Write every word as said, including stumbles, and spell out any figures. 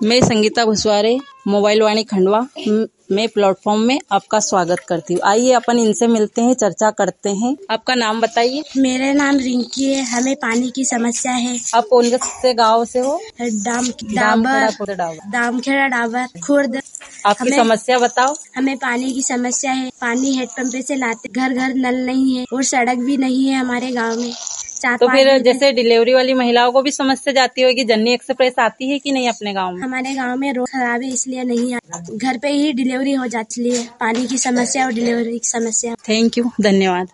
मैं संगीता भुसवारे, मोबाइल वाणी खंडवा में प्लेटफॉर्म में आपका स्वागत करती हूँ। आइए अपन इनसे मिलते हैं, चर्चा करते हैं। आपका नाम बताइए। मेरा नाम रिंकी है। हमें पानी की समस्या है। आप कौन से गांव से हो? डाम डाबर दामखेड़ा डाबर खुर्द। आपकी समस्या बताओ। हमें पानी की समस्या है। पानी हेडपंप से लाते, घर घर नल नहीं है और सड़क भी नहीं है हमारे गांव में। तो फिर जैसे डिलीवरी वाली महिलाओं को भी समस्या जाती होगी, जननी एक्सप्रेस आती है कि नहीं अपने गांव में? हमारे गांव में रोड खराब है इसलिए नहीं आती। घर पे ही डिलीवरी हो जाती है। पानी की समस्या और डिलीवरी की समस्या। थैंक यू, धन्यवाद।